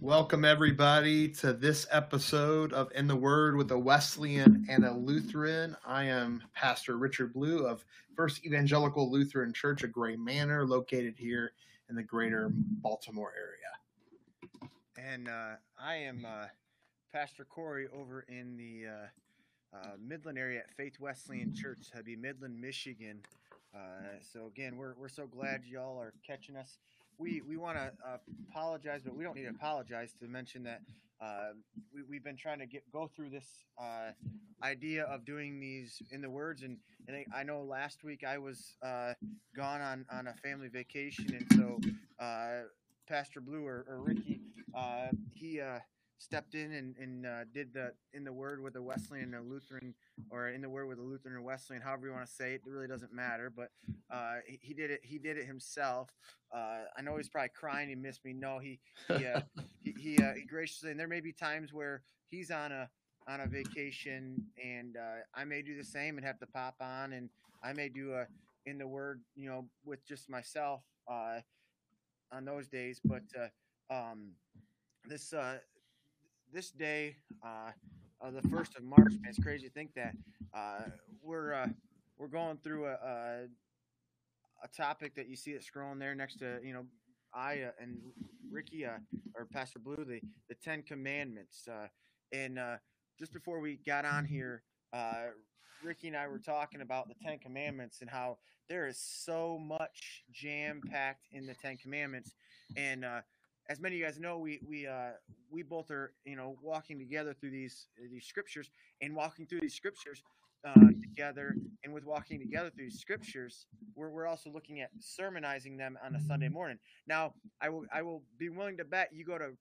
Welcome, everybody, to this episode of In the Word with a Wesleyan and a Lutheran. I am Pastor Richard Blue of First Evangelical Lutheran Church of Gray Manor, located here in the greater Baltimore area. And I am Pastor Corey over in the Midland area at Faith Wesleyan Church. That'd be Midland, Michigan. So again, we're so glad y'all are catching us. We want to apologize, but we don't need to apologize to mention that we've been trying to go through this idea of doing these in the words, and I know last week I was gone on a family vacation, and so Pastor Blue or Ricky he stepped in and did the in the word with a Wesleyan and a Lutheran, or in the word with a Lutheran or Wesleyan, however you want to say it. It really doesn't matter. But he did it. He did it himself. I know he's probably crying. He missed me. No, he graciously. And there may be times where he's on a vacation, and I may do the same and have to pop on, and I may do a in the word, with just myself on those days. But this this day of the 1st of March, man, it's crazy to think that we're going through a topic that you see it scrolling there next to I and Ricky or Pastor Blue, the Ten Commandments, and just before we got on here, Ricky and I were talking about the Ten Commandments and how there is so much jam packed in the Ten Commandments, and as many of you guys know, we both are walking together through these scriptures, and walking through these scriptures together, and with walking together through these scriptures, we're also looking at sermonizing them on a Sunday morning. Now, I will be willing to bet you go to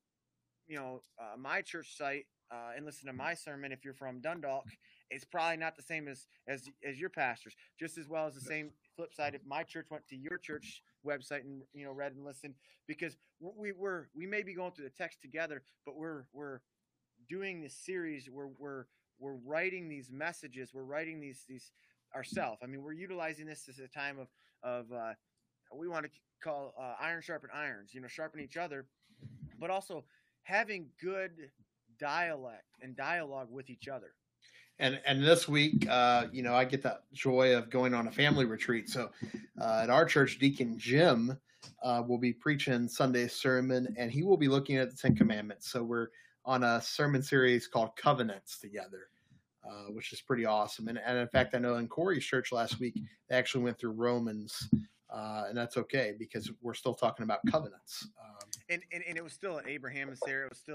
my church site and listen to my sermon. If you're from Dundalk, it's probably not the same as your pastors. Just as well as the same flip side, if my church went to your church website and read and listened, because we may be going through the text together, but we're doing this series. We're writing these messages. We're writing these ourselves. I mean, we're utilizing this as a time of we want to call iron sharpen irons. Sharpen each other, but also having good dialect and dialogue with each other. And this week, I get that joy of going on a family retreat. So at our church, Deacon Jim will be preaching Sunday sermon, and he will be looking at the Ten Commandments. So we're on a sermon series called Covenants together, which is pretty awesome. And in fact, I know in Corey's church last week, they actually went through Romans, and that's okay because we're still talking about covenants. And it was still Abraham and Sarah. It was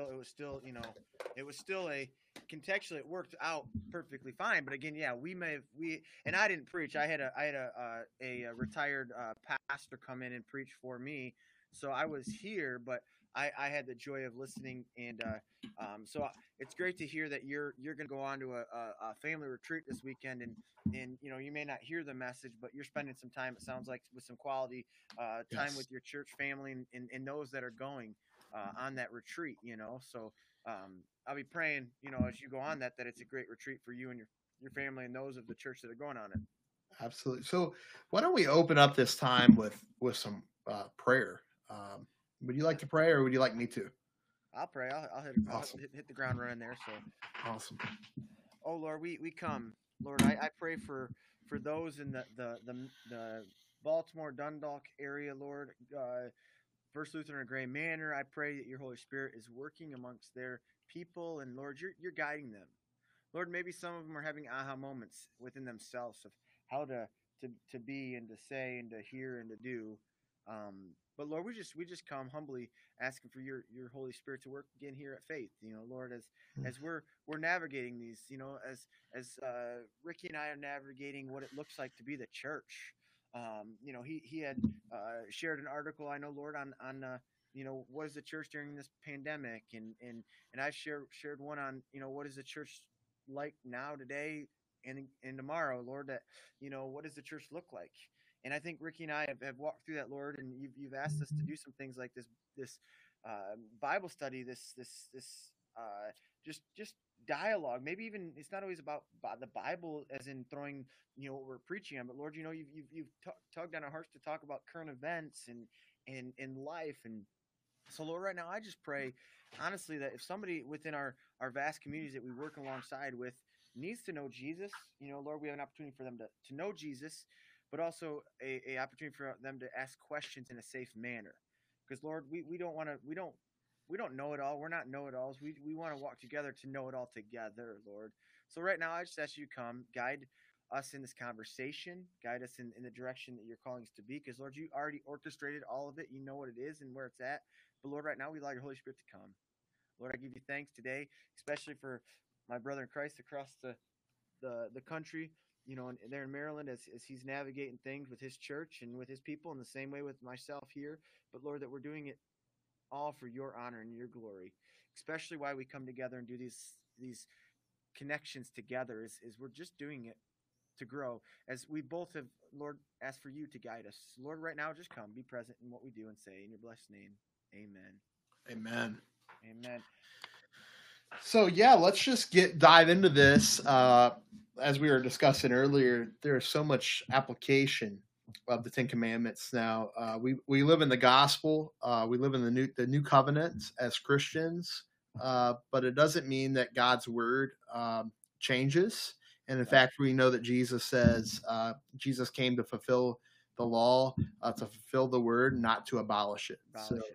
still a contextually, it worked out perfectly fine. But again, yeah, and I didn't preach. I had a retired pastor come in and preach for me, so I was here, but I had the joy of listening, and so it's great to hear that you're going to go on to a family retreat this weekend, and you may not hear the message, but you're spending some time, it sounds like, with some quality time Yes. with your church family and those that are going on that retreat. So I'll be praying, as you go on that it's a great retreat for you and your family and those of the church that are going on it. Absolutely. So why don't we open up this time with some prayer? Would you like to pray, or would you like me to? I'll pray. I'll hit the ground running there. So awesome. Oh Lord, we come, Lord. I pray for those in the Baltimore Dundalk area, Lord. First Lutheran of Gray Manor. I pray that your Holy Spirit is working amongst their people, and Lord, you're guiding them. Lord, maybe some of them are having aha moments within themselves of how to be and to say and to hear and to do. But Lord, we just come humbly asking for your Holy Spirit to work again here at Faith. Lord, as we're navigating these, as Ricky and I are navigating what it looks like to be the church. He had shared an article, I know, Lord, on what is the church during this pandemic, and I shared one on what is the church like now, today, and tomorrow, Lord, that what does the church look like? And I think Ricky and I have walked through that, Lord, and you've asked us to do some things like this Bible study, this just dialogue. Maybe even it's not always about the Bible as in throwing what we're preaching on, but Lord, you've tugged on our hearts to talk about current events and life, and So, Lord, right now, I just pray, honestly, that if somebody within our vast communities that we work alongside with needs to know Jesus, Lord, we have an opportunity for them to know Jesus, but also a opportunity for them to ask questions in a safe manner. Because, Lord, we don't want to, we don't know it all. We're not know it alls. We want to walk together to know it all together, Lord. So, right now, I just ask you to come, guide us in this conversation, guide us in the direction that you're calling us to be. Because, Lord, you already orchestrated all of it. You know what it is and where it's at. But Lord, right now we allow your Holy Spirit to come. Lord, I give you thanks today, especially for my brother in Christ across the country, and there in Maryland as he's navigating things with his church and with his people in the same way with myself here. But Lord, that we're doing it all for your honor and your glory, especially why we come together and do these connections together is we're just doing it to grow as we both have, Lord, asked for you to guide us. Lord, right now, just come, be present in what we do and say in your blessed name. Amen. Amen. Amen. So yeah, let's just dive into this. As we were discussing earlier, there's so much application of the Ten Commandments now. We live in the gospel. We live in the new covenant as Christians, but it doesn't mean that God's word changes. And in fact, we know that Jesus says Jesus came to fulfill the law, to fulfill the word, not to abolish it.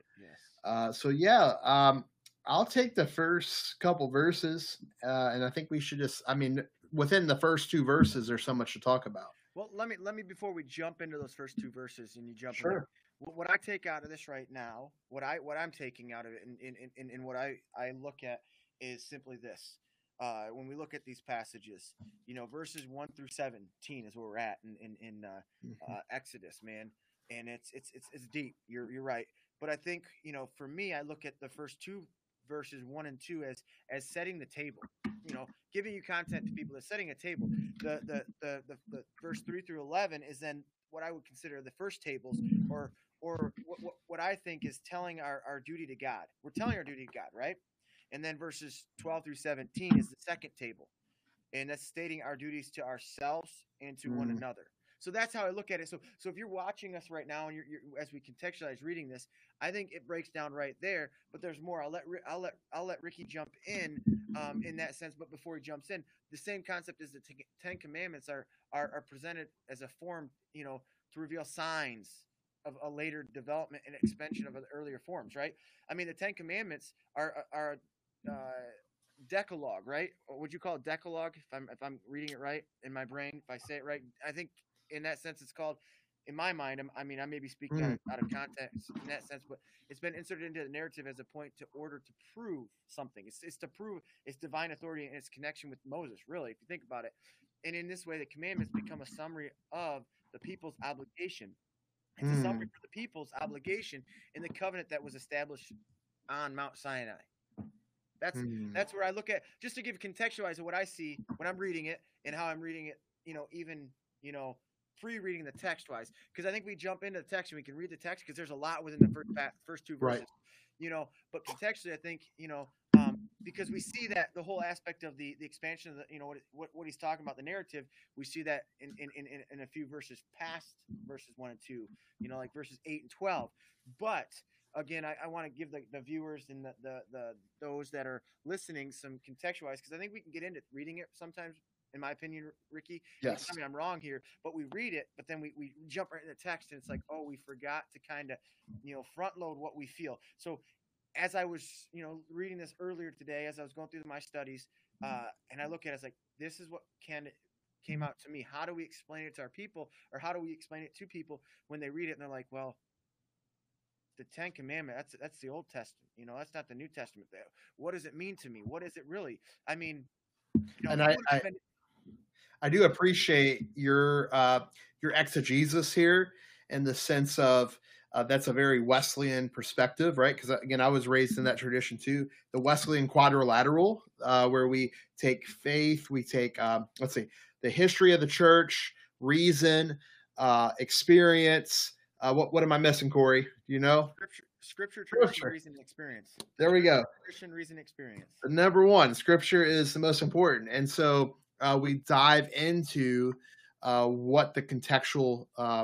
So yeah. I'll take the first couple verses, and I think we should within the first two verses, there's so much to talk about. Well, let me before we jump into those first two verses, and you jump sure. in, what I take out of this right now, what I'm taking out of it, and what I look at is simply this. When we look at these passages, verses 1 through 17 is where we're at in Exodus, man, and it's deep. You're right, but I think for me, I look at the first two verses 1 and 2 as setting the table, giving you content to people, as setting a table. The verse 3 through 11 is then what I would consider the first tables, or what I think is telling our duty to God. We're telling our duty to God, right? And then verses 12 through 17 is the second table, and that's stating our duties to ourselves and to one another. So that's how I look at it. So if you're watching us right now and you're as we contextualize reading this, I think it breaks down right there. But there's more. I'll let Ricky jump in that sense. But before he jumps in, the same concept as the Ten Commandments are presented as a form, to reveal signs of a later development and expansion of the earlier forms, right? I mean, the Ten Commandments are Decalogue, right? Or would you call it Decalogue if I'm reading it right in my brain, if I say it right? I think in that sense it's called, in my mind, I may be speaking out of context in that sense, but it's been inserted into the narrative as a point to order to prove something. It's to prove its divine authority and its connection with Moses, really, if you think about it. And in this way, the commandments become a summary of the people's obligation. It's a summary for the people's obligation in the covenant that was established on Mount Sinai. That's where I look at, just to give contextualize of what I see when I'm reading it and how I'm reading it, even pre-reading the text wise, because I think we jump into the text and we can read the text because there's a lot within the first two verses, but contextually I think because we see that the whole aspect of the expansion of the what he's talking about, the narrative, we see that in a few verses past verses 1 and 2, like verses 8 and 12. But again, I want to give the viewers and the those that are listening some contextualize, because I think we can get into reading it sometimes, in my opinion, Ricky. Yes. I mean, I'm wrong here, but we read it, but then we jump right in the text, and it's like, oh, we forgot to kind of, front load what we feel. So as I was, reading this earlier today, as I was going through my studies, and I look at it, it's like, this is what came out to me. How do we explain it to our people, or how do we explain it to people when they read it and they're like, well, the Ten Commandments, that's the Old Testament, that's not the New Testament. What does it mean to me? What is it really? I mean, and I do appreciate your exegesis here, in the sense of that's a very Wesleyan perspective, right? Because again, I was raised in that tradition too, the Wesleyan quadrilateral, where we take faith, we take the history of the church, reason, experience. What am I missing, Corey? Do you know? Scripture, tradition, reason, experience. There we go. Tradition, reason, experience. Number one, Scripture is the most important, and so we dive into what the contextual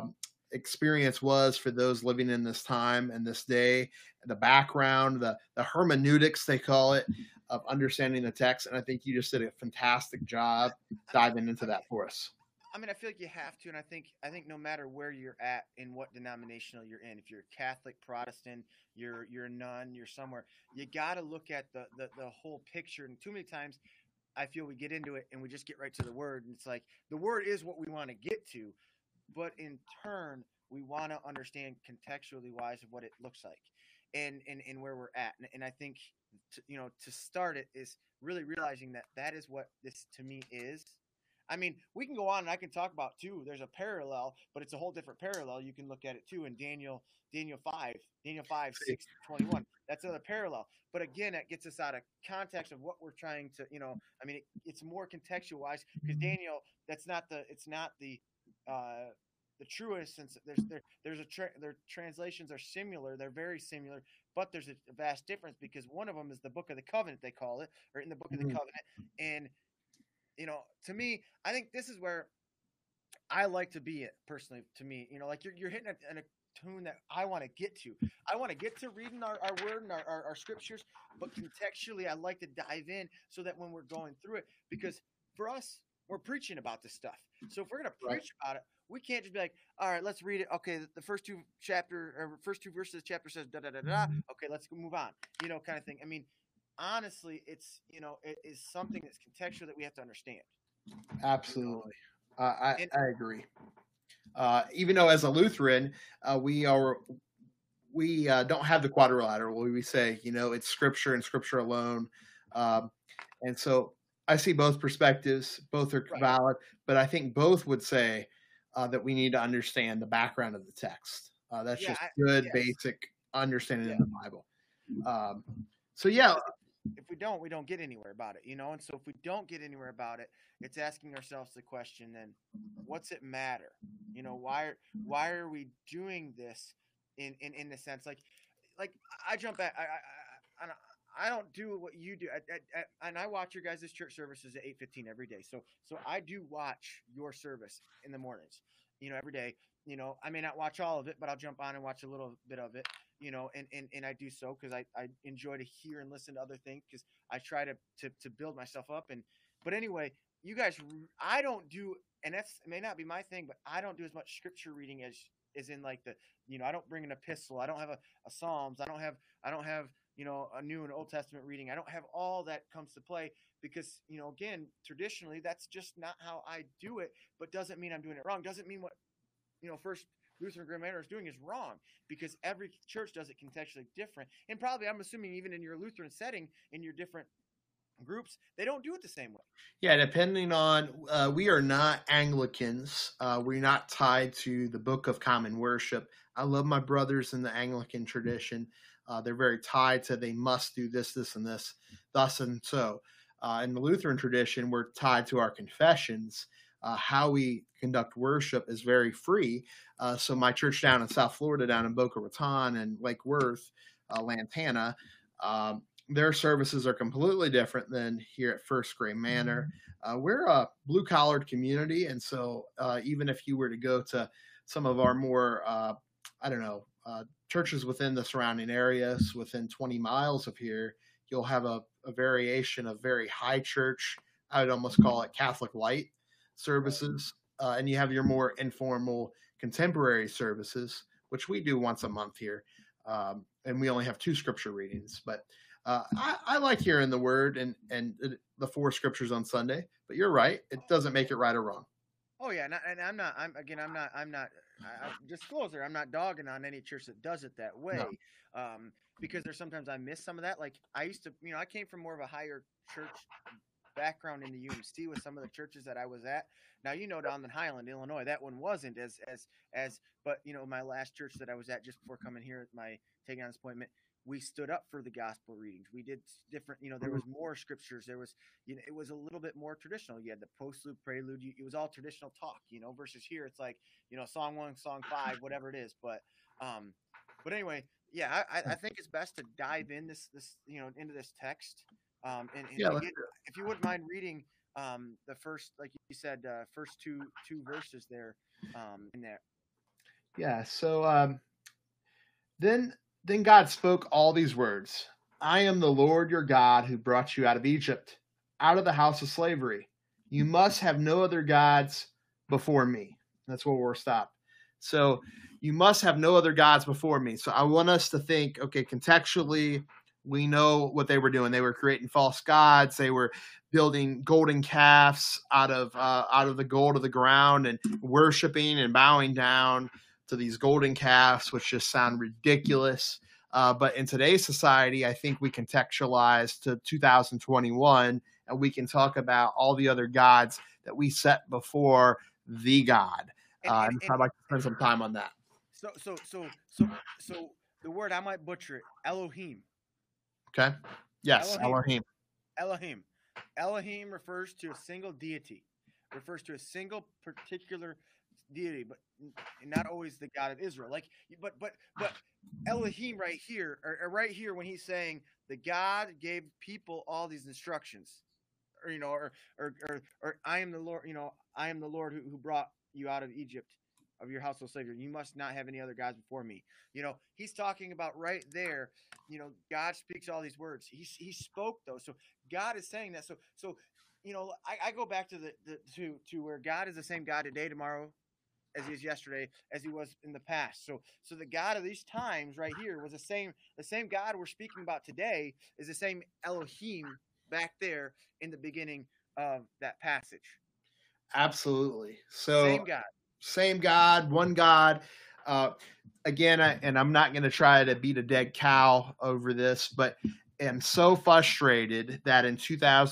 experience was for those living in this time and this day, the background, the hermeneutics they call it, of understanding the text. And I think you just did a fantastic job I mean, diving into I mean, that for us. I feel like you have to, and I think no matter where you're at and what denominational you're in, if you're Catholic, Protestant, you're a nun, you're somewhere, you got to look at the whole picture. And too many times, I feel we get into it and we just get right to the word, and it's like the word is what we want to get to, but in turn, we want to understand contextually wise of what it looks like, and where we're at, and I think to start it is really realizing that that is what this to me is. I mean, we can go on and I can talk about too. There's a parallel, but it's a whole different parallel. You can look at it too in Daniel 5, 6-21. That's another parallel. But again, that gets us out of context of what we're trying to, I mean, it's more contextualized because Daniel, it's not the truest sense. Their translations are similar. They're very similar, but there's a vast difference because one of them is the Book of the Covenant, they call it, or in the Book of the Mhm. Covenant, and to me, I think this is where I like to be it personally. To me, like you're hitting a tune that I want to get to. I want to get to reading our word and our scriptures, but contextually, I like to dive in so that when we're going through it, because for us, we're preaching about this stuff. So if we're gonna Right. preach about it, we can't just be like, all right, let's read it. Okay, the first two verses of the chapter says da da da da. Okay, let's move on. Kind of thing. I mean, honestly, it is something that's contextual that we have to understand. You know, Absolutely. and I agree. Even though as a Lutheran, we don't have the quadrilateral where we say, it's scripture and scripture alone. Um, and so I see both perspectives, both are right, valid, but I think both would say that we need to understand the background of the text. That's yeah, just good, yes, basic understanding yeah, of the Bible. Um, so, yeah, because if we don't get anywhere about it, and so if we don't get anywhere about it, it's asking ourselves the question: then, what's it matter? Why are we doing this in the sense like I jump back. I don't do what you do, and I watch your guys' church services at 8:15 every day. So I do watch your service in the mornings, every day. I may not watch all of it, but I'll jump on and watch a little bit of it. And I do so because I enjoy to hear and listen to other things because I try to build myself up. But anyway, you guys, I don't do, and that's may not be my thing, but I don't do as much scripture reading as in like I don't bring an epistle. I don't have a Psalms. I don't have a New and Old Testament reading. I don't have all that comes to play because again, traditionally that's just not how I do it. But doesn't mean I'm doing it wrong. Doesn't mean what First Lutheran Grand Manor is doing is wrong because every church does it contextually different. And probably I'm assuming even in your Lutheran setting, in your different groups, they don't do it the same way. Yeah, depending on, we are not Anglicans. We're not tied to the Book of Common Worship. I love my brothers in the Anglican tradition. They're very tied to they must do this, this, and this, thus and so. In the Lutheran tradition, we're tied to our confessions. How we conduct worship is very free. So my church down in South Florida, down in Boca Raton and Lake Worth, Lantana, their services are completely different than here at First Grand Manor. We're a blue collared community, and so even if you were to go to some of our more, I don't know, churches within the surrounding areas, within 20 miles of here, you'll have a variation of very high church. I would almost call it Catholic light Right. services, and you have your more informal contemporary services, which we do once a month here, and we only have two scripture readings, but I like hearing the word and the four scriptures on Sunday, but you're right. It doesn't make it right or wrong. Oh yeah, and I'm not. I'm not. Disclosure. I'm not dogging on any church that does it that No. way, because there's sometimes I miss some of that. Like I used to, I came from more of a higher church background in the UMC with some of the churches that I was at. Now down in Highland, Illinois, that one wasn't as. But my last church that I was at just before coming here, my taking on this appointment, we stood up for the gospel readings. We did different. There was more scriptures. There was it was a little bit more traditional. You had the postlude, prelude. It was all traditional talk. Versus here it's like song one, song five, whatever it is. But anyway, yeah, I think it's best to dive in this into this text. And Yeah, again, if you wouldn't mind reading the first, like you said, first two verses there, in there. Yeah. So then then God spoke all these words. I am the Lord your God who brought you out of Egypt, out of the house of slavery. You must have no other gods before me. That's where we'll stop. So you must have no other gods before me. So I want us to think, okay, contextually, we know what they were doing. They were creating false gods. They were building golden calves out of the gold of the ground and worshiping and bowing down to these golden calves, which just sound ridiculous. But in today's society, I think we contextualize to 2021 and we can talk about all the other gods that we set before the God. And And I'd like to spend some time on that. so the word, I might butcher it, Elohim. Okay. Yes, Elohim. Elohim. Elohim. Elohim refers to a single deity, refers to a single particular deity, but not always the God of Israel. Like, but Elohim right here, or right here, when he's saying the God gave people all these instructions, or or I am the Lord, I am the Lord who brought you out of Egypt, of your household slavery. You must not have any other gods before me. He's talking about right there. God speaks all these words. He spoke those. So God is saying that. So I go back to to where God is the same God today, tomorrow, as he is yesterday, as he was in the past. So the God of these times right here was the same. The same God we're speaking about today is the same Elohim back there in the beginning of that passage. Absolutely. So Same God. same God, one God. Uh, again, and I'm not going to try to beat a dead cow over this, but am so frustrated that in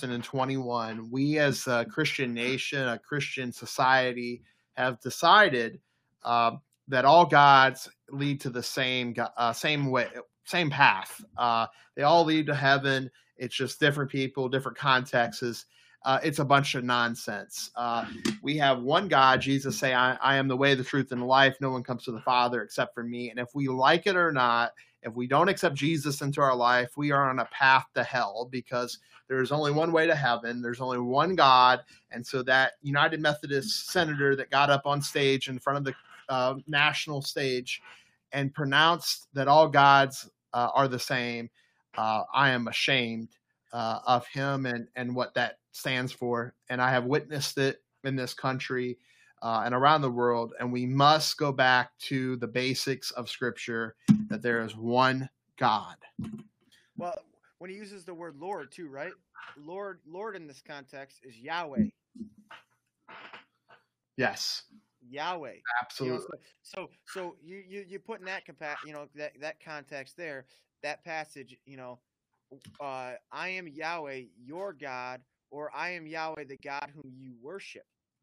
2021, we as a Christian nation, a Christian society, have decided that all gods lead to the same way, same path. They all lead to heaven. It's just different people, different contexts. It's a bunch of nonsense. We have one God, Jesus say, I am the way, the truth, and the life. No one comes to the Father except for me. And if we like it or not, if we don't accept Jesus into our life, we are on a path to hell because there's only one way to heaven. There's only one God. And so that United Methodist senator that got up on stage in front of the national stage and pronounced that all gods are the same, I am ashamed of him and what that stands for. And I have witnessed it in this country and around the world. And we must go back to the basics of Scripture, that there is one God. Well, when he uses the word Lord too, right? Lord in this context is Yahweh. Yes. Yahweh. Absolutely. So you put in that that context there, that passage, I am Yahweh, your God, or I am Yahweh, the God whom you worship.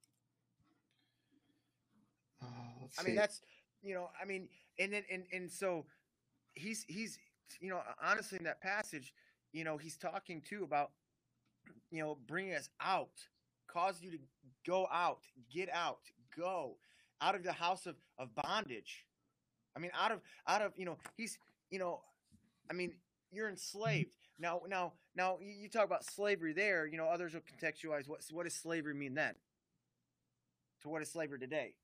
I mean, that's, and so he's, honestly in that passage, he's talking too about, bringing us out, cause you to go out, get out, go out of the house of bondage. I mean, out of, he's, you're enslaved. Now, you talk about slavery there. Others will contextualize what does slavery mean then. So what is slavery today?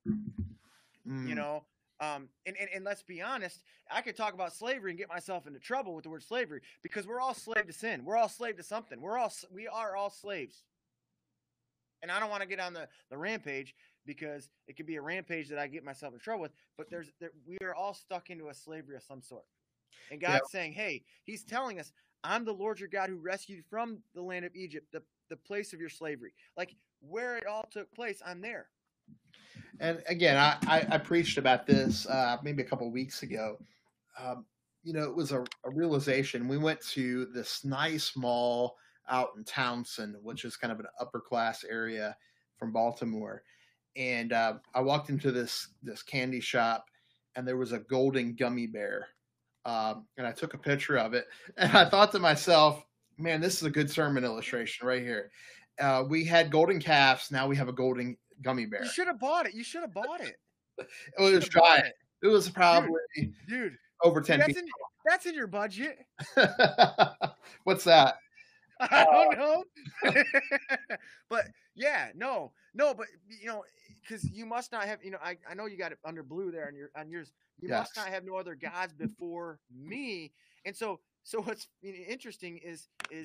And let's be honest, I could talk about slavery and get myself into trouble with the word slavery because we're all slave to sin. We're all slave to something. We are all slaves. And I don't want to get on the rampage because it could be a rampage that I get myself in trouble with. But we are all stuck into a slavery of some sort. And God's saying, hey, he's telling us, I'm the Lord your God who rescued you from the land of Egypt, the place of your slavery. Like where it all took place, I'm there. And again, I preached about this maybe a couple of weeks ago. It was a realization. We went to this nice mall out in Townsend, which is kind of an upper class area from Baltimore. And I walked into this candy shop, and there was a golden gummy bear. And I took a picture of it, and I thought to myself, man, this is a good sermon illustration right here. We had golden calves. Now we have a golden gummy bear. You should have bought it. It was giant. It was probably dude over 10 feet. That's in your budget. What's that? I don't know. But yeah, no, but because you must not have, I know you got it under blue there on yours. You Yes. must not have no other gods before me. And so what's interesting is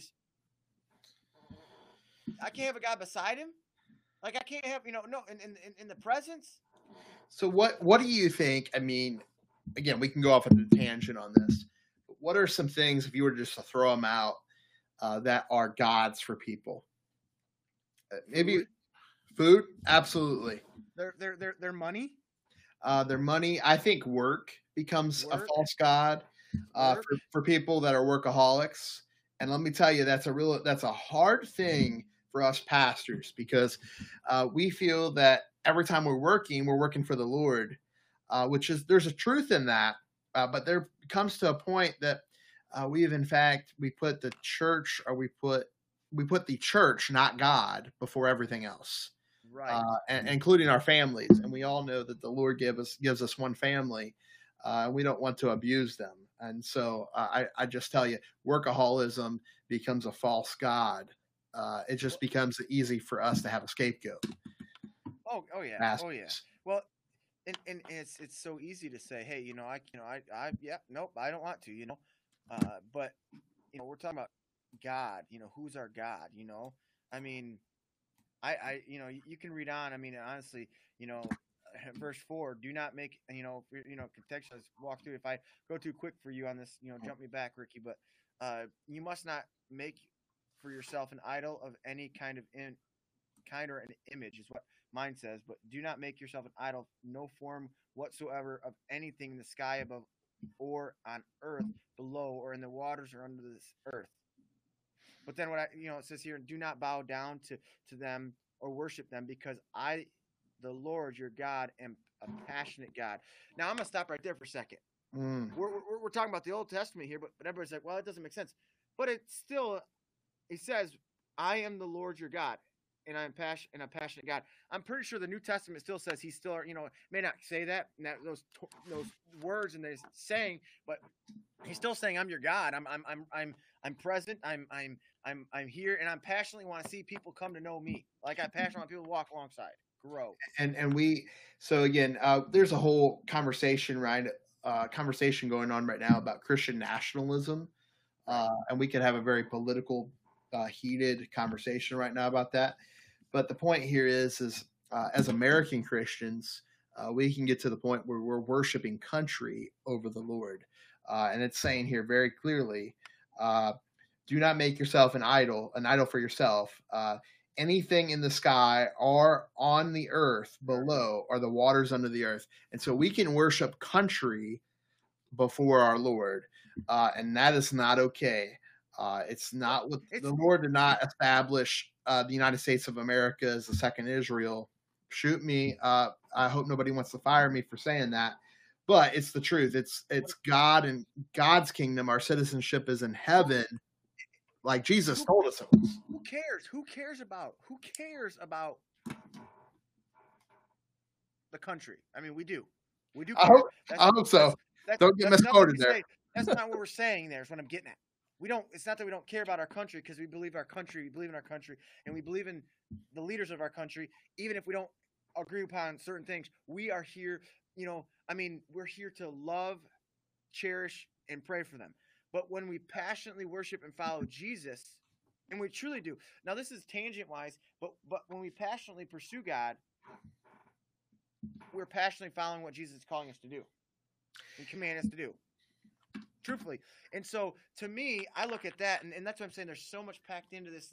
I can't have a God beside him. Like I can't have, no, in the presence. So what do you think? I mean, again, we can go off on a tangent on this. But what are some things, if you were just to throw them out, that are gods for people? Maybe food, absolutely. Their money. Their money. I think work becomes a Work. false god for people that are workaholics. And let me tell you, that's a hard thing for us pastors, because we feel that every time we're working for the Lord, which is, there's a truth in that, but there comes to a point that we put the church, or we put the church, not God, before everything else. Right. And including our families. And we all know that the Lord gives us one family. We don't want to abuse them. And so I just tell you, workaholism becomes a false god. It just becomes easy for us to have a scapegoat. Oh yeah. Masters. Oh yeah. Well, and it's so easy to say, hey, nope, I don't want to, but we're talking about God. Who's our God? I mean, you can read on. I mean, honestly, verse 4, do not make, contextualize, walk through. If I go too quick for you on this, jump me back, Ricky, but you must not make for yourself an idol of any kind or an image, is what mine says, but do not make yourself an idol, no form whatsoever of anything in the sky above, or on earth below, or in the waters, or under this earth. But then it says here, do not bow down to them or worship them, because I, the Lord your God, am a passionate God. Now I'm gonna stop right there for a second. We're talking about the Old Testament here, but everybody's like, well, it doesn't make sense. But it's still, he says, I am the Lord your God, and I'm a passionate God. I'm pretty sure the New Testament still says he's still, may not say that, those words, and they're saying, but he's still saying, I'm your God. I'm present. I'm here, and I'm passionately want to see people come to know me. Like I passionately want people to walk alongside, grow. And we, so again, there's a whole conversation going on right now about Christian nationalism, and we could have a very political, heated conversation right now about that. But the point here is as American Christians, we can get to the point where we're worshiping country over the Lord, and it's saying here very clearly, do not make yourself an idol for yourself. Anything in the sky or on the earth below, or the waters under the earth. And so we can worship country before our Lord, and that is not okay. It's not what the Lord did not establish the United States of America as the second Israel. Shoot me. I hope nobody wants to fire me for saying that, but it's the truth. It's God and God's kingdom. Our citizenship is in heaven, like Jesus told us it was. Who cares? Who cares about the country? I mean, we do. Care. I hope so. Don't get misquoted there. That's not what we're saying there, is what I'm getting at. We don't. It's not that we don't care about our country, because we believe in our country, and we believe in the leaders of our country, even if we don't agree upon certain things. We are here, we're here to love, cherish, and pray for them. But when we passionately worship and follow Jesus, and we truly do. Now, this is tangent-wise, but when we passionately pursue God, we're passionately following what Jesus is calling us to do and command us to do. Truthfully. And so, to me, I look at that, and that's what I'm saying. There's so much packed into this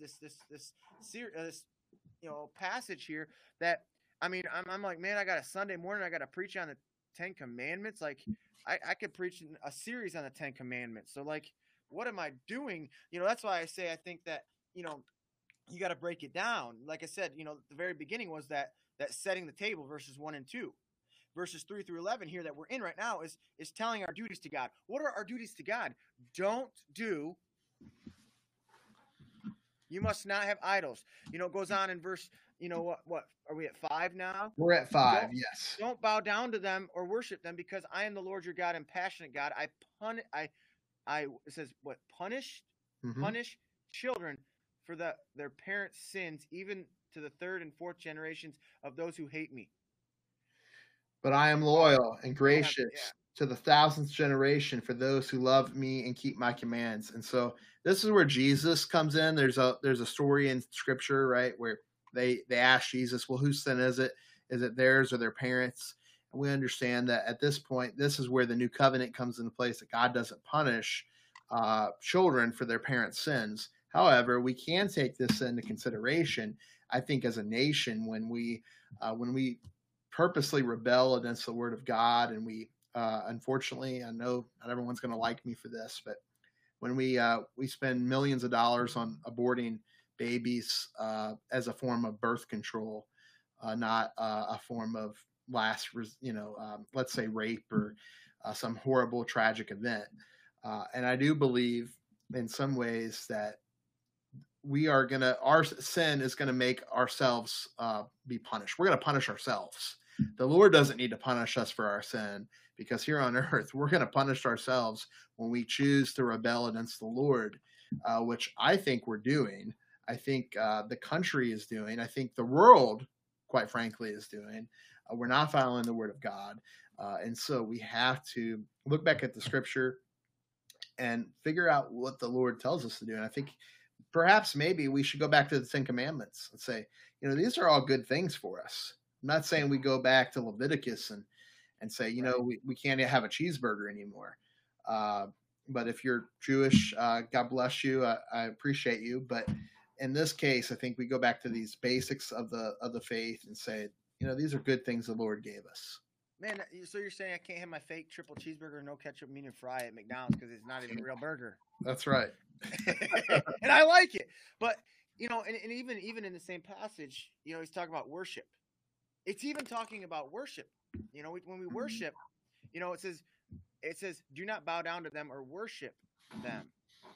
passage here that, I mean, I'm like, man, I got a Sunday morning, I got to preach on the 10 Commandments. Like, I could preach a series on the 10 Commandments. So, like, what am I doing? That's why I say I think that, you got to break it down. Like I said, the very beginning was that setting the table, verses 1 and 2. Verses 3 through 11 here that we're in right now is telling our duties to God. What are our duties to God? Don't do. You must not have idols. It goes on in verse, what are we at 5 now? We're at 5, yes. Don't bow down to them or worship them, because I am the Lord your God and passionate God. It says what? Punish children for their parents' sins, even to the third and fourth generations of those who hate me. But I am loyal and Yeah. gracious to the thousandth generation for those who love me and keep my commands. And so this is where Jesus comes in. There's a story in scripture, right, where they ask Jesus, well, whose sin is it? Is it theirs or their parents? And we understand that at this point, this is where the new covenant comes into place, that God doesn't punish children for their parents' sins. However, we can take this into consideration, I think, as a nation when we purposely rebel against the word of God. And we, unfortunately, I know not everyone's going to like me for this, but when we spend millions of dollars on aborting babies as a form of birth control, not a form of let's say rape or some horrible tragic event. And I do believe in some ways that our sin is gonna make ourselves be punished. We're gonna punish ourselves. The Lord doesn't need to punish us for our sin, because here on earth we're gonna punish ourselves when we choose to rebel against the Lord, which I think we're doing. I think the country is doing. I think the world, quite frankly, is doing. We're not following the word of God, and so we have to look back at the scripture and figure out what the Lord tells us to do. And I think perhaps maybe we should go back to the 10 Commandments and say, these are all good things for us. I'm not saying we go back to Leviticus and say, we can't have a cheeseburger anymore. But if you're Jewish, God bless you. I appreciate you. But in this case, I think we go back to these basics of the faith and say, these are good things the Lord gave us. Man, so you're saying I can't have my fake triple cheeseburger, no ketchup, medium fry at McDonald's because it's not even a real burger? That's right. And I like it. But, and even in the same passage, he's talking about worship. It's even talking about worship. When we worship, it says, do not bow down to them or worship them.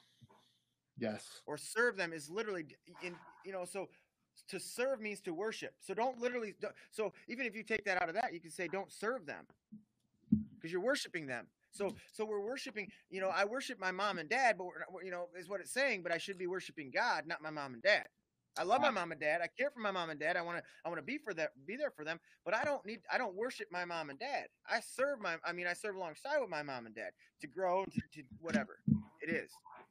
Yes. Or serve them is literally so to serve means to worship. So so even if you take that out of that, you can say don't serve them because you're worshiping them. So we're worshiping, I worship my mom and dad, but is what it's saying, but I should be worshiping God, not my mom and dad. I love my mom and dad. I care for my mom and dad. I want to be there for them, but I don't worship my mom and dad. I serve alongside with my mom and dad to grow to whatever it is.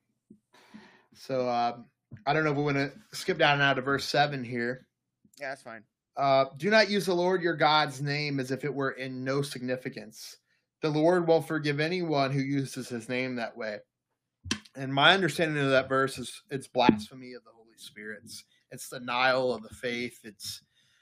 So, I don't know if we want to skip down now to verse 7 here. Yeah, that's fine. Do not use the Lord your God's name as if it were in no significance. The Lord won't forgive anyone who uses his name that way. And my understanding of that verse is it's blasphemy of the Holy Spirit. It's denial of the faith. It's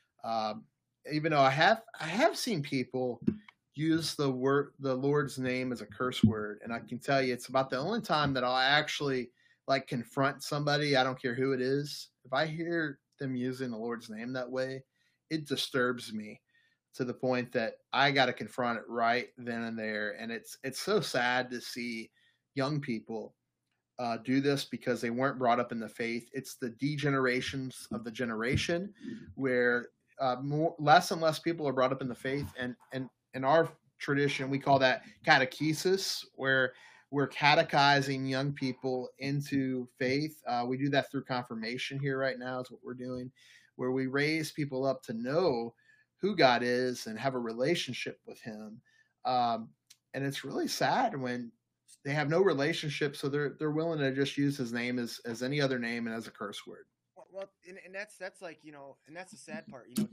even though I have seen people use the Lord's name as a curse word, and I can tell you it's about the only time that I'll actually confront somebody. I don't care who it is. If I hear them using the Lord's name that way, it disturbs me to the point that I got to confront it right then and there. And it's so sad to see young people do this because they weren't brought up in the faith. It's the degenerations of the generation where less and less people are brought up in the faith. And in our tradition, we call that catechesis, where we're catechizing young people into faith. We do that through confirmation here right now is what we're doing, where we raise people up to know who God is and have a relationship with him. And it's really sad when they have no relationship, so they're willing to just use his name as any other name and as a curse word. Well, and that's like, and that's the sad part, to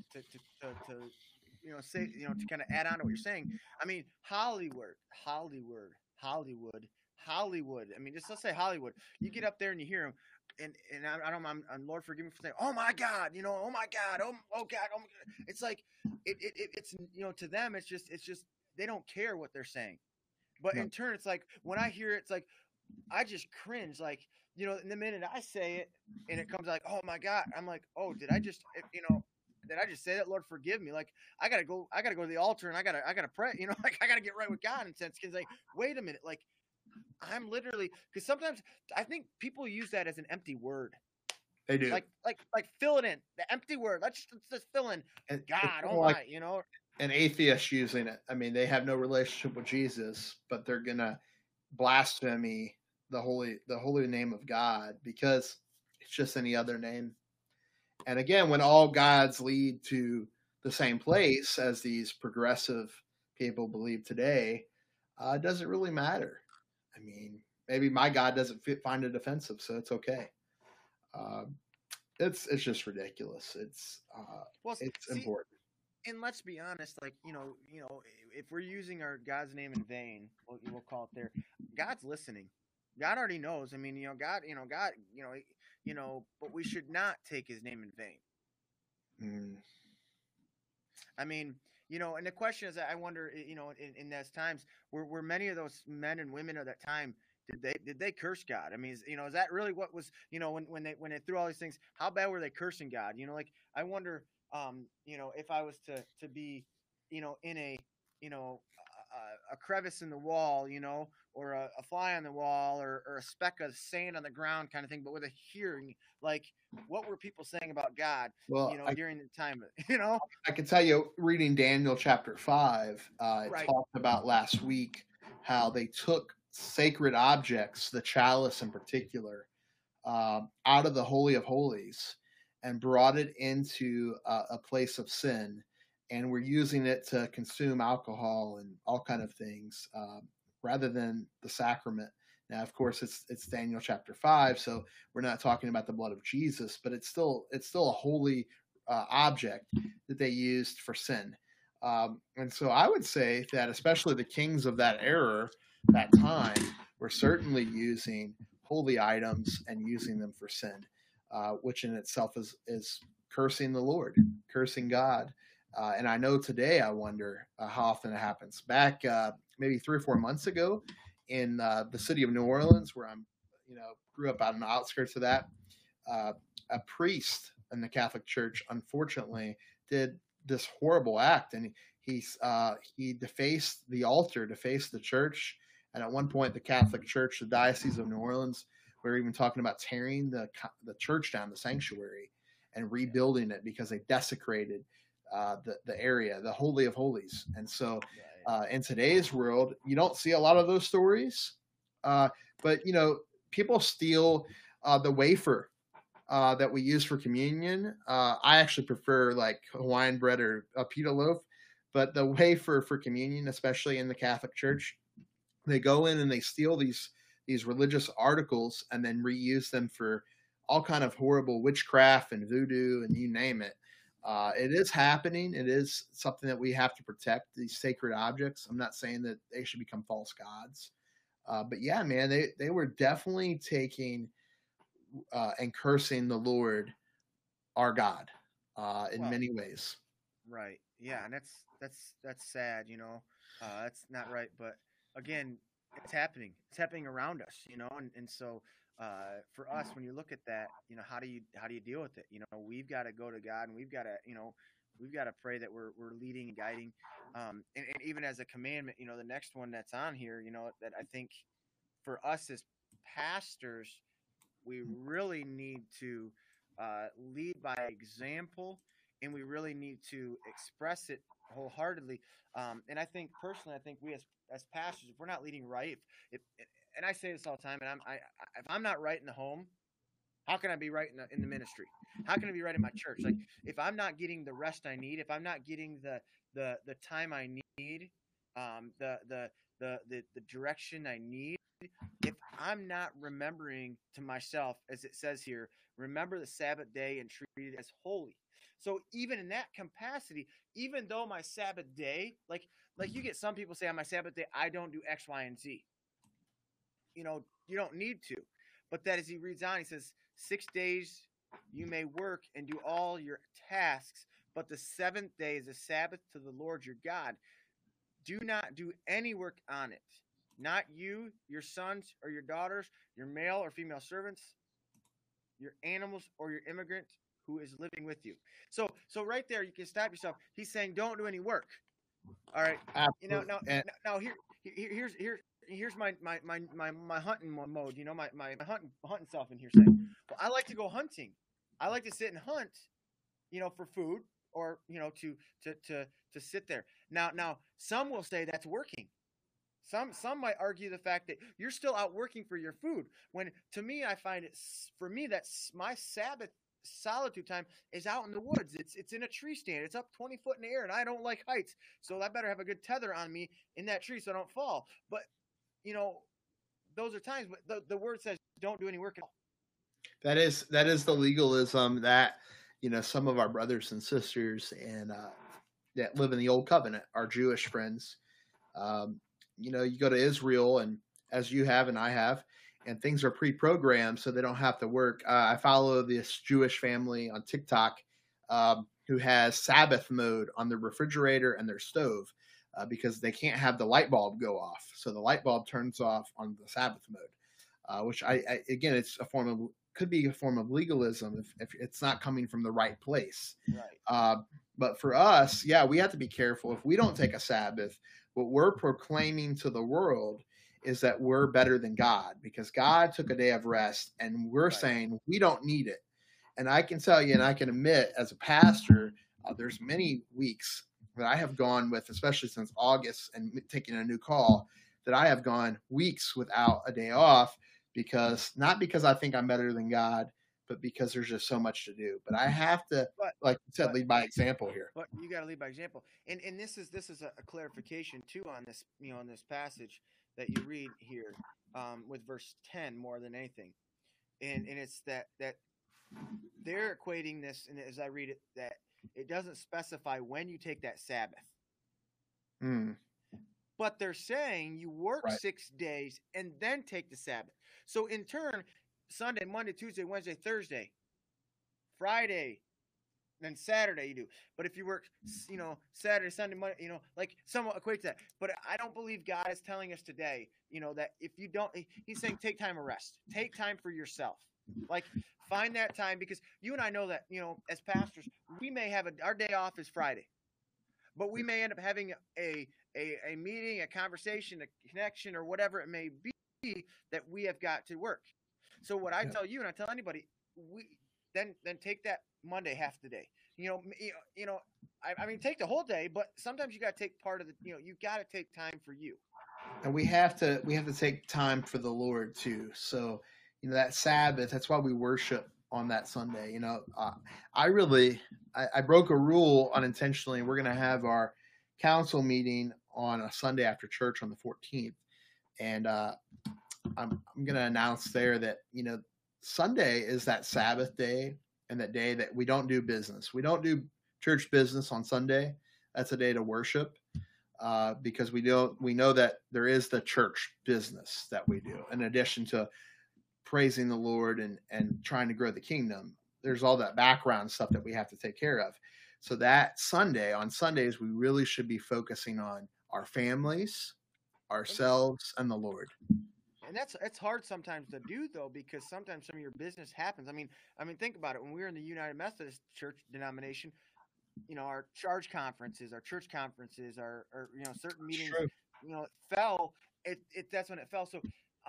say, to kind of add on to what you're saying. I mean, Hollywood. I mean, just let's say Hollywood. You get up there and you hear them, and I'm Lord forgive me for saying, oh my God, oh my God, oh God, oh my God. It's like it's to them it's just they don't care what they're saying, but in turn it's like when I hear it, it's like I just cringe, like in the minute I say it and it comes like, oh my God, I'm like, oh, did I just say that? Lord forgive me. Like I gotta go to the altar and I gotta pray, like I gotta get right with God in a sense, because like wait a minute, like I'm literally, because sometimes I think people use that as an empty word. They do. Like fill it in, the empty word. Let's just fill in God. Oh my, An atheist using it. I mean, they have no relationship with Jesus, but they're gonna blaspheme the holy name of God because it's just any other name. And again, when all gods lead to the same place as these progressive people believe today, it doesn't really matter. I mean, maybe my God doesn't find it offensive, so it's okay. Uh, it's just ridiculous. Well, It's see, important. and let's be honest, like if we're using our God's name in vain, we'll call it there. God's listening. God already knows. I mean, God, but we should not take His name in vain. Mm. I mean, and the question is, I wonder, in those times, were many of those men and women of that time, did they curse God? I mean, is that really what was, when they threw all these things, how bad were they cursing God? Like I wonder, if I was to be, in a, a crevice in the wall, or a fly on the wall, or a speck of sand on the ground, kind of thing, but with a hearing, like what were people saying about God, Well, during the time, I can tell you, reading Daniel chapter 5, it Right. talked about last week how they took sacred objects, the chalice in particular, out of the Holy of Holies and brought it into a place of sin. And we're using it to consume alcohol and all kind of things rather than the sacrament. Now, of course, it's Daniel chapter 5, so we're not talking about the blood of Jesus, but it's still a holy object that they used for sin. And so I would say that especially the kings of that era, that time, were certainly using holy items and using them for sin, which in itself is cursing the Lord, cursing God. And I know today, I wonder how often it happens. Back maybe 3 or 4 months ago, in the city of New Orleans, where I'm, grew up out on the outskirts of that, uh, a priest in the Catholic Church, unfortunately, did this horrible act, and he defaced the altar, defaced the church, and at one point, the Catholic Church, the Diocese of New Orleans, we were even talking about tearing the church down, the sanctuary, and rebuilding it because they desecrated the area, the Holy of Holies. And so, in today's world, you don't see a lot of those stories, but people steal the wafer that we use for communion. I actually prefer like Hawaiian bread or a pita loaf, but the wafer for communion, especially in the Catholic Church, they go in and they steal these religious articles and then reuse them for all kind of horrible witchcraft and voodoo and you name it. It is happening. It is something that we have to protect, these sacred objects. I'm not saying that they should become false gods, but yeah, man, they were definitely taking and cursing the Lord, our God, in Well, many ways. right. Yeah, and that's sad, that's not right, but again, it's happening. It's happening around us, and so for us, when you look at that, how do you deal with it? We've got to go to God, and we've got to pray that we're leading and guiding, and even as a commandment, the next one that's on here, that I think for us as pastors, we really need to lead by example, and we really need to express it wholeheartedly. And I think personally, I think we as pastors, if we're not leading right, if and I say this all the time, and if I'm not right in the home, how can I be right in the ministry? How can I be right in my church? Like if I'm not getting the rest I need, if I'm not getting the time I need, the direction I need, if I'm not remembering to myself, as it says here, remember the Sabbath day and treat it as holy. So even in that capacity, even though my Sabbath day, like you get some people say on my Sabbath day, I don't do X, Y, and Z. You don't need to. But that as he reads on, he says, 6 days you may work and do all your tasks, but the seventh day is a Sabbath to the Lord your God. Do not do any work on it. Not you, your sons or your daughters, your male or female servants, your animals, or your immigrant who is living with you. So right there, you can stop yourself. He's saying, don't do any work. All right. Absolutely. Now here's my hunting mode. My hunting self in here saying, well, I like to go hunting. I like to sit and hunt, for food or to sit there. Now some will say that's working. Some might argue the fact that you're still out working for your food. When to me, I find it for me that's my Sabbath solitude time is out in the woods. It's in a tree stand. It's up 20 foot in the air, and I don't like heights, so I better have a good tether on me in that tree so I don't fall. But you know, those are times. But the word says don't do any work at all. That is the legalism that some of our brothers and sisters and that live in the old covenant, our Jewish friends. You go to Israel, and as you have and I have, and things are pre-programmed so they don't have to work. I follow this Jewish family on TikTok who has Sabbath mode on their refrigerator and their stove because they can't have the light bulb go off. So the light bulb turns off on the Sabbath mode, which again, it's could be a form of legalism if it's not coming from the right place. Right. But for us, yeah, we have to be careful. If we don't take a Sabbath, what we're proclaiming to the world is that we're better than God because God took a day of rest and we're saying we don't need it. And I can tell you, and I can admit as a pastor, there's many weeks that I have gone with, especially since August and taking a new call, that I have gone weeks without a day off not because I think I'm better than God, but because there's just so much to do. But I have to, like you said, lead by example here. But you got to lead by example. And this is a clarification too on this, on this passage that you read here with verse 10 more than anything. And it's that they're equating this, and as I read it, that it doesn't specify when you take that Sabbath. But they're saying you work 6 days and then take the Sabbath. So in turn, Sunday, Monday, Tuesday, Wednesday, Thursday, Friday, then Saturday you do. But if you work, Saturday, Sunday, Monday, like somewhat equate to that. But I don't believe God is telling us today, that if you don't, he's saying take time of rest. Take time for yourself. Like find that time, because you and I know that, as pastors, we may have our day off is Friday, but we may end up having a meeting, a conversation, a connection, or whatever it may be that we have got to work. So what I tell you, and I tell anybody, we then take that Monday half the day. I mean, take the whole day, but sometimes you got to take part of the. You got to take time for you. And we have to take time for the Lord too. So that Sabbath. That's why we worship on that Sunday. I broke a rule unintentionally. We're going to have our council meeting on a Sunday after church on the 14th, and I'm going to announce there that Sunday is that Sabbath day and that day that we don't do business. We don't do church business on Sunday. That's a day to worship because we know that there is the church business that we do in addition to praising the Lord and trying to grow the kingdom. There's all that background stuff that we have to take care of. So that on Sundays, we really should be focusing on our families, ourselves, and the Lord. And it's hard sometimes to do though, because sometimes some of your business happens. I mean, think about it. When we were in the United Methodist Church denomination, our charge conferences, our church conferences, our certain meetings, it fell. That's when it fell. So,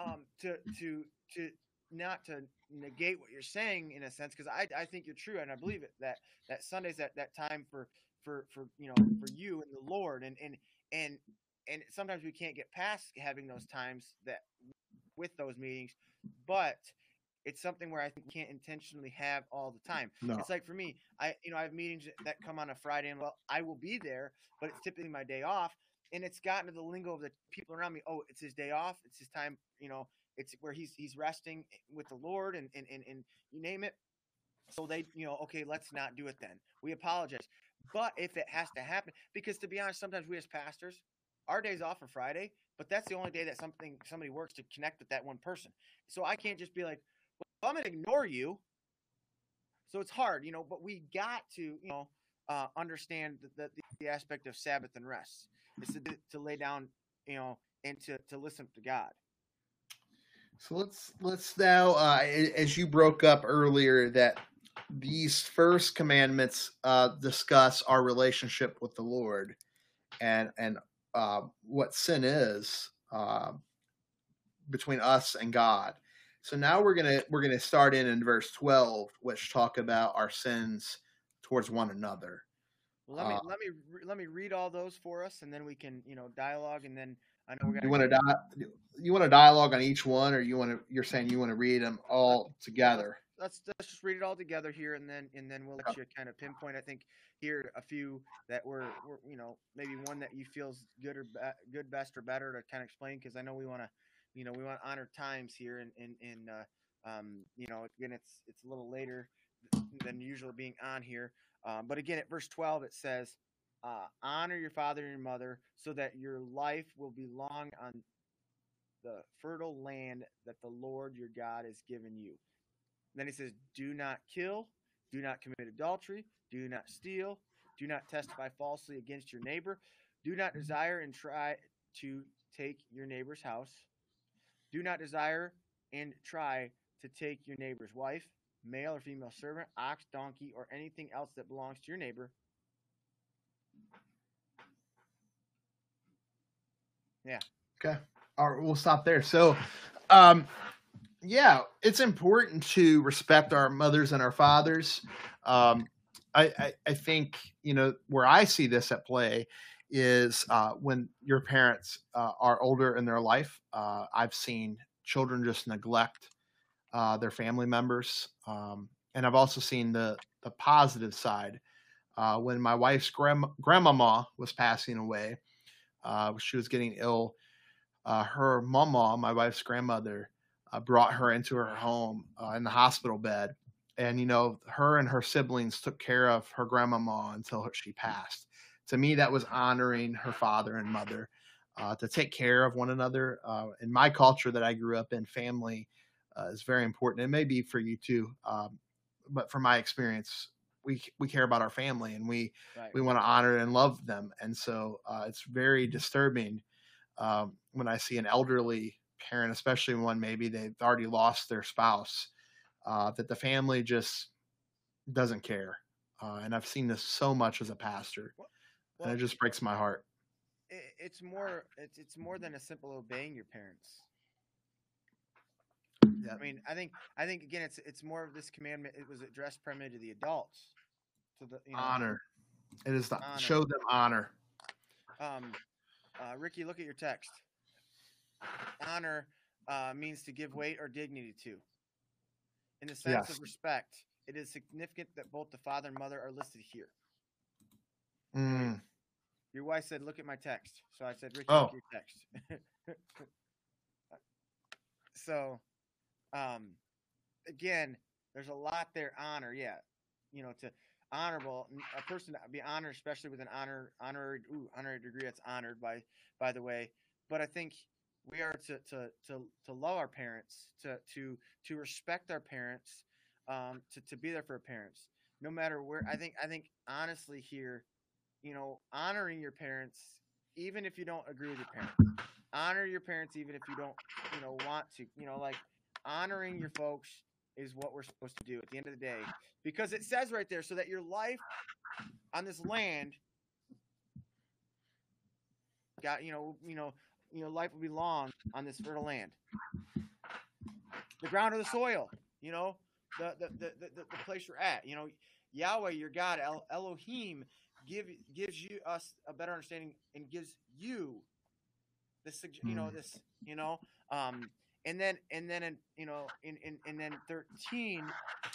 to not to negate what you're saying in a sense, because I think you're true, and I believe it that Sunday's that time for you and the Lord, and sometimes we can't get past having those times that with those meetings, but it's something where I think we can't intentionally have all the time. No. It's like for me, I have meetings that come on a Friday, and I will be there, but it's typically my day off, and it's gotten to the lingo of the people around me. Oh, it's his day off. It's his time. It's where he's resting with the Lord, and you name it. So they, okay, let's not do it then. We apologize. But if it has to happen, because to be honest, sometimes we as pastors, our days off are Friday, but that's the only day that somebody works to connect with that one person. So I can't just be like, well, I'm going to ignore you. So it's hard, but we got to, understand the aspect of Sabbath and rest. It's to lay down, and to listen to God. So let's now, as you broke up earlier, that these first commandments discuss our relationship with the Lord and what sin is between us and God. So now we're gonna start in verse 12, which talk about our sins towards one another. Well, let me read all those for us, and then we can dialogue, and then I know we're gonna. You want to dialogue on each one, or you're saying you want to read them all together? let's just read it all together here, and then we'll let you kind of pinpoint. I think here a few that were maybe one that you feels good or good, best, or better to kind of explain, because I know we want to we want to honor times here, again it's a little later than usual being on here, but again at verse 12 it says, honor your father and your mother so that your life will be long on the fertile land that the Lord your God has given you. Then he says, do not kill, do not commit adultery, do not steal, do not testify falsely against your neighbor, do not desire and try to take your neighbor's house, do not desire and try to take your neighbor's wife, male or female servant, ox, donkey, or anything else that belongs to your neighbor. Yeah. Okay. All right, we'll stop there. So, yeah, it's important to respect our mothers and our fathers. I think, where I see this at play is when your parents are older in their life. I've seen children just neglect their family members. And I've also seen the positive side. When my wife's grandmama was passing away, she was getting ill. Her mama, my wife's grandmother, brought her into her home in the hospital bed. And, her and her siblings took care of her grandmama until she passed. To me, that was honoring her father and mother, to take care of one another. In my culture that I grew up in, family is very important. It may be for you too. But from my experience, we care about our family, and we want to honor and love them. And so it's very disturbing when I see an elderly parent, especially one maybe they've already lost their spouse, that the family just doesn't care. And I've seen this so much as a pastor, and it just breaks my heart. It's more than a simple obeying your parents. Yeah. I think again, it's more of this commandment. It was addressed primarily to the adults, to the honor. It is to show them honor. Ricky, look at your text. Honor means to give weight or dignity to. In the sense of respect, it is significant that both the father and mother are listed here. Your wife said, "Look at my text." So I said, "Ricky, look at your text." So, again, there's a lot there. Honor, to honorable a person to be honored, especially with an honorary degree. That's honored by the way. But I think we are to love our parents, to respect our parents, to be there for our parents, no matter where. I think honestly here, honoring your parents, even if you don't agree with your parents, honor your parents even if you don't, want to, like honoring your folks is what we're supposed to do at the end of the day, because it says right there, so that your life on this land, life will be long on this fertile land, the ground or the soil, the place you're at, Yahweh, your God, Elohim, gives you us a better understanding and gives you this, and then in 13,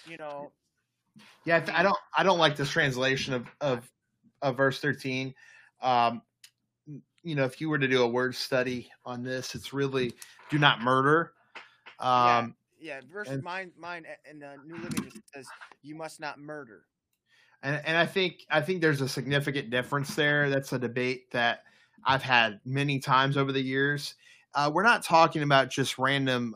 Yeah, I don't like this translation of verse 13. If you were to do a word study on this, it's really do not murder. Versus mine in the New Living says you must not murder. And I think there's a significant difference there. That's a debate that I've had many times over the years. We're not talking about just random,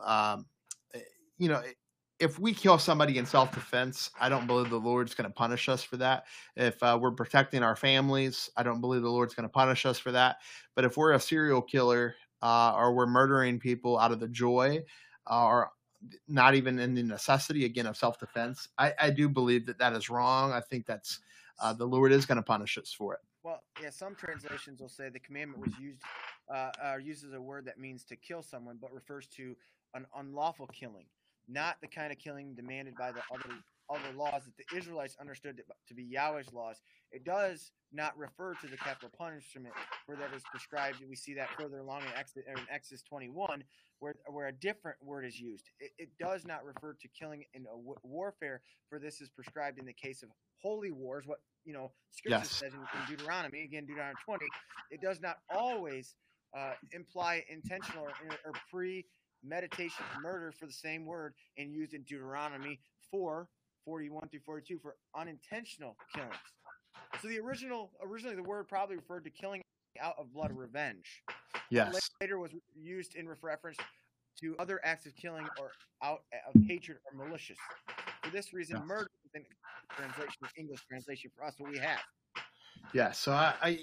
if we kill somebody in self-defense, I don't believe the Lord's going to punish us for that. If we're protecting our families, I don't believe the Lord's going to punish us for that. But if we're a serial killer or we're murdering people out of the joy or not even in the necessity, again, of self-defense, I do believe that is wrong. I think that's the Lord is going to punish us for it. Well, yeah, some translations will say the commandment was uses a word that means to kill someone, but refers to an unlawful killing, not the kind of killing demanded by the other laws that the Israelites understood to be Yahweh's laws. It does not refer to the capital punishment for that is prescribed. We see that further along in Exodus 21, where a different word is used. It does not refer to killing in a warfare, for this is prescribed in the case of holy wars. What Scripture Yes. says in Deuteronomy, again Deuteronomy 20, it does not always imply intentional or premeditation murder for the same word, and used in Deuteronomy 4:41 through 42 for unintentional killings. So originally the word probably referred to killing out of blood or revenge. Yes. Later was used in reference to other acts of killing or out of hatred or malicious. For this reason, murder is in English translation for us what we have. Yeah. So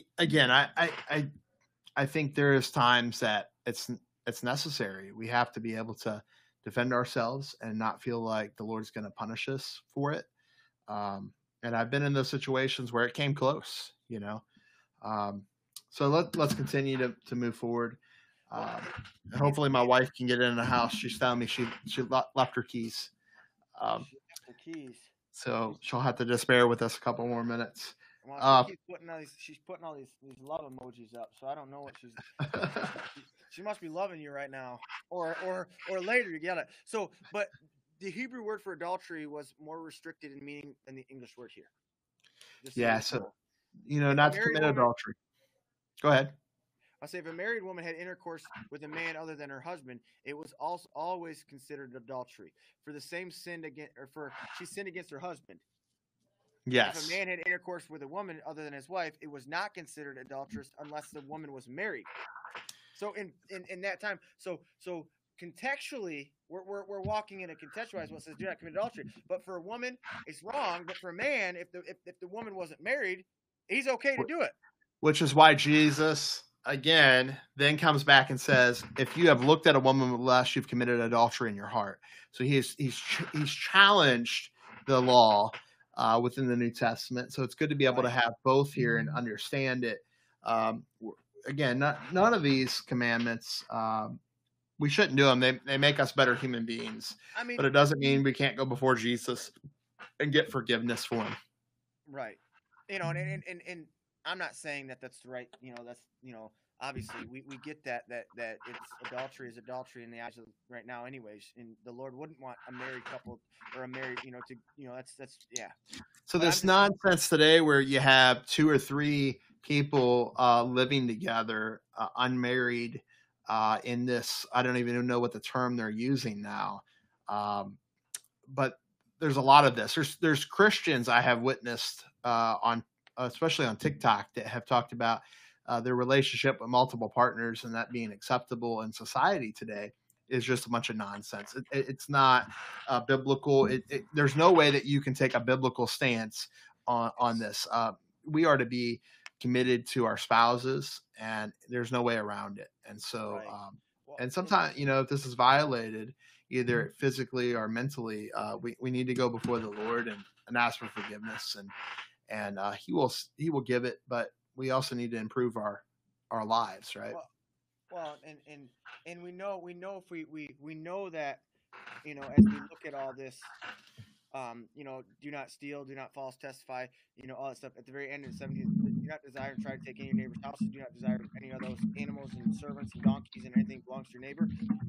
I think there is times that it's necessary. We have to be able to defend ourselves and not feel like the Lord's going to punish us for it. And I've been in those situations where it came close, so let's continue to move forward. Hopefully my wife can get in the house. She's telling me she left her keys. So she'll have to just bear with us a couple more minutes. Well, she's putting all these love emojis up, so I don't know what she's. She must be loving you right now, or later you get it. So, but the Hebrew word for adultery was more restricted in meaning than the English word here. Yeah, so not to commit adultery. Go ahead. I'll say if a married woman had intercourse with a man other than her husband, it was also always considered adultery. For the same sin she sinned against her husband. Yes. If a man had intercourse with a woman other than his wife, it was not considered adulterous unless the woman was married. So in that time, so contextually, we're walking in a contextualized what says do not commit adultery. But for a woman, it's wrong. But for a man, if the woman wasn't married, he's okay to do it. Which is why Jesus again then comes back and says, if you have looked at a woman with lust, you've committed adultery in your heart. So he's challenged the law within the New Testament. So it's good to be able to have both here and understand it. Again, none of these commandments, we shouldn't do them. They make us better human beings. But it doesn't mean we can't go before Jesus and get forgiveness for him. Right. And I'm not saying that that's the right, that's, obviously we get that it's adultery is adultery in the eyes of right now anyways. And the Lord wouldn't want a married couple or a married, that's yeah. So this nonsense today where you have 2 or 3 people living together, unmarried, in this, I don't even know what the term they're using now. But there's a lot of this. There's Christians I have witnessed especially on TikTok, that have talked about their relationship with multiple partners and that being acceptable in society today is just a bunch of nonsense. It's not biblical. There's no way that you can take a biblical stance on this. We are to be committed to our spouses, and there's no way around it. And so, and sometimes, if this is violated, either physically or mentally, we need to go before the Lord and ask for forgiveness, and he will give it, but we also need to improve our lives, right? Well, and we know if we know that, as we look at all this, do not steal, do not false testify, all that stuff at the very end of the 17th, do not desire to try to take any of your neighbor's houses, do not desire any of those animals and servants and donkeys and anything belongs to your neighbor.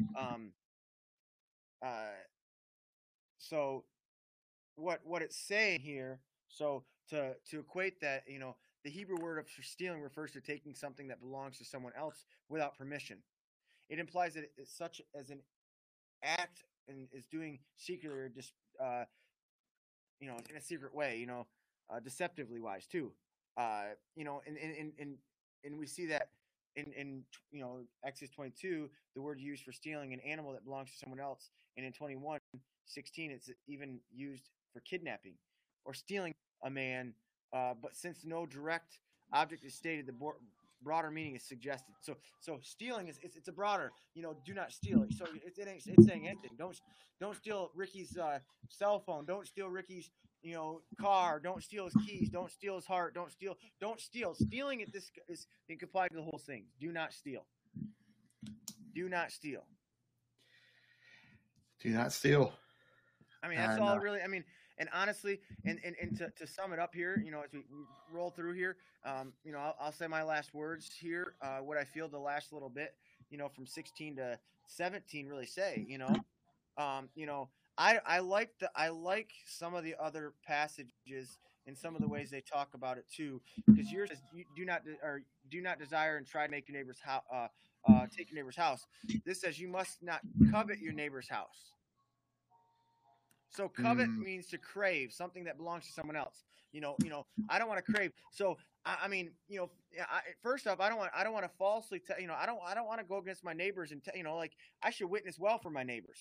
So what it's saying here, so to equate that, the Hebrew word for stealing refers to taking something that belongs to someone else without permission. It implies that it's such as an act and is doing secretly or just, in a secret way, deceptively wise too. And we see that in Exodus 22, the word used for stealing an animal that belongs to someone else, and in 21:16, it's even used for kidnapping or stealing a man. But since no direct object is stated, the broader meaning is suggested. So stealing it's a broader, do not steal. So it's saying anything. Don't steal Ricky's cell phone. Don't steal Ricky's car. Don't steal his keys. Don't steal his heart. Don't steal. Stealing it can apply to the whole thing. Do not steal. Do not steal. Do not steal. That's all really. And honestly, and to sum it up here, as we roll through here, I'll say my last words here. What I feel the last little bit, from 16 to 17, really say, um, you know, I like some of the other passages and some of the ways they talk about it too, because yours is you do not desire and try to make your neighbor's house take your neighbor's house. This says you must not covet your neighbor's house. So covet Mm, means to crave something that belongs to someone else. I don't want to crave. So I mean, first off, I don't want to falsely tell. I don't want to go against my neighbors and like I should witness well for my neighbors.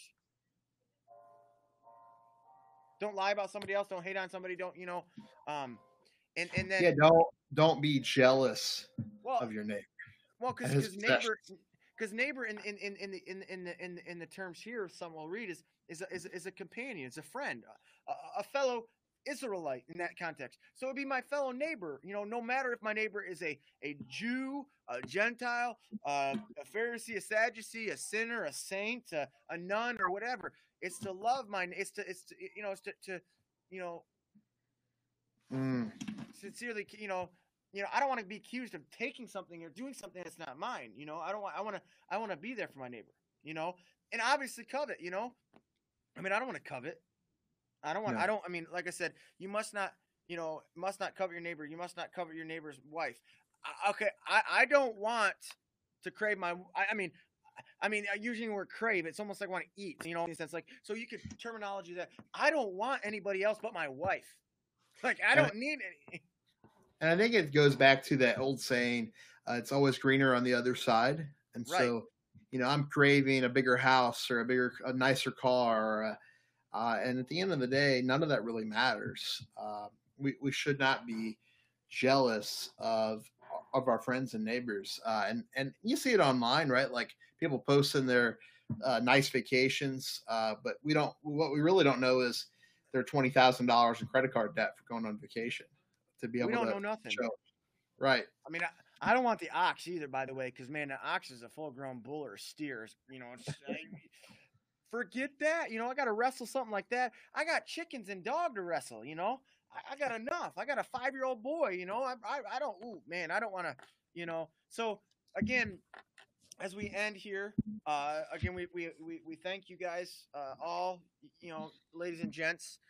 Don't lie about somebody else. Don't hate on somebody. Don't um, and yeah, then don't be jealous well of your neighbor because and his possessions. neighbor in the terms here, some will read is a companion, is a friend, a fellow Israelite in that context. So it'd be my fellow neighbor. No matter if my neighbor is a Jew, a Gentile, a Pharisee, a Sadducee, a sinner, a saint, a nun, or whatever. It's to love my. It's to Mm, sincerely. I don't want to be accused of taking something or doing something that's not mine. I don't want. I want to be there for my neighbor. And obviously covet. I mean, I don't want to covet. I don't want. I no, don't. I mean, like I said, you must not. Must not covet your neighbor. You must not covet your neighbor's wife. Okay, I don't want to crave my. I mean, using the word crave, it's almost like want to eat. In a sense, like so you could terminology that I don't want anybody else but my wife. Like I and don't need any. and I think it goes back to that old saying, "It's always greener on the other side." And Right. so, I'm craving a bigger house or a nicer car, and at the end of the day, none of that really matters. We should not be jealous of our friends and neighbors, and you see it online, right? Like people posting their nice vacations, but we don't. What we really don't know is their $20,000 in credit card debt for going on vacation to be We able don't to know nothing. show. Right. I mean, I don't want the ox either, by the way, because man, the ox is a full-grown bull or a steer. Forget that. I got to wrestle something like that. I got chickens and dog to wrestle. I got enough. I got a 5-year-old boy. I don't. Ooh, man, I don't want to. So again, as we end here, again, we thank you guys all. Ladies and gents.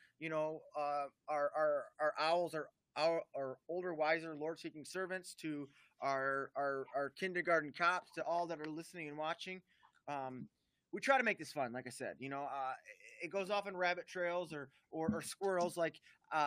Our owls are our older, wiser, Lord-seeking servants, to our kindergarten cops, to all that are listening and watching. We try to make this fun, like I said. It goes off in rabbit trails or squirrels, like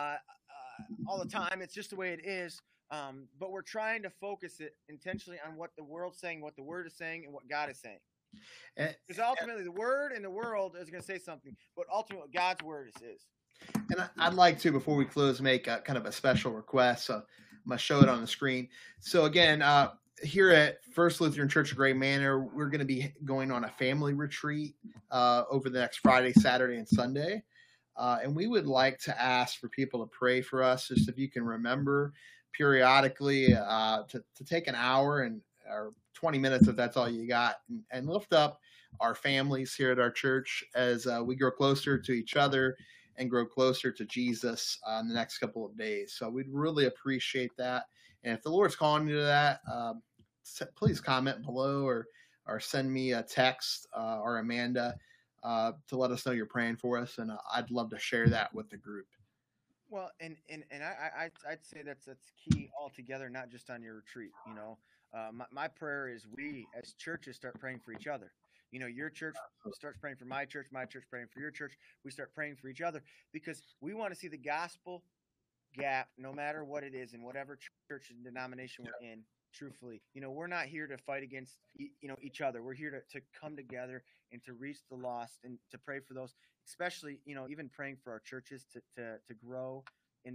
all the time. It's just the way it is. But we're trying to focus it intentionally on what the world's saying, what the Word is saying, and what God is saying. And, Because ultimately, the Word and the world is going to say something, but ultimately, what God's Word is. and I'd like to, before we close, make a kind of a special request. So I'm going to show it on the screen. So again, here at First Lutheran Church of Gray Manor, we're going to be going on a family retreat over the next Friday, Saturday, and Sunday. And we would like to ask for people to pray for us, just if you can remember periodically to take an hour or 20 minutes, if that's all you got, and lift up our families here at our church as we grow closer to each other and grow closer to Jesus in the next couple of days. So we'd really appreciate that. And if the Lord's calling you to that, please comment below or send me a text or Amanda to let us know you're praying for us. And I'd love to share that with the group. Well, and I'd say that's key altogether, not just on your retreat. My prayer is we as churches start praying for each other. Your church starts praying for my church praying for your church. We start praying for each other because we want to see the gospel gap, no matter what it is, in whatever church and denomination we're in. Truthfully, we're not here to fight against each other. We're here to come together and to reach the lost and to pray for those, especially even praying for our churches to grow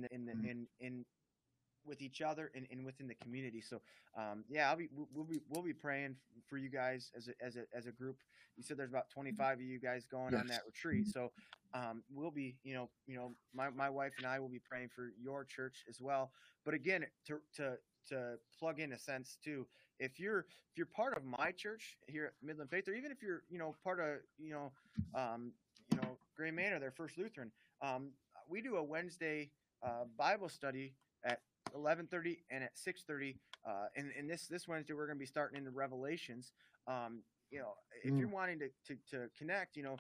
in with each other and within the community. So yeah, we'll be praying for you guys as a group. You said there's about 25 of you guys going on that retreat, so we'll be my wife and I will be praying for your church as well. But again, to plug in a sense too, if you're part of my church here at Midland Faith, or even if you're part of Gray Manor, their First Lutheran, we do a Wednesday Bible study at 11:30 and at 6:30. And this Wednesday we're going to be starting into Revelations. You know, if you're wanting to connect, you know,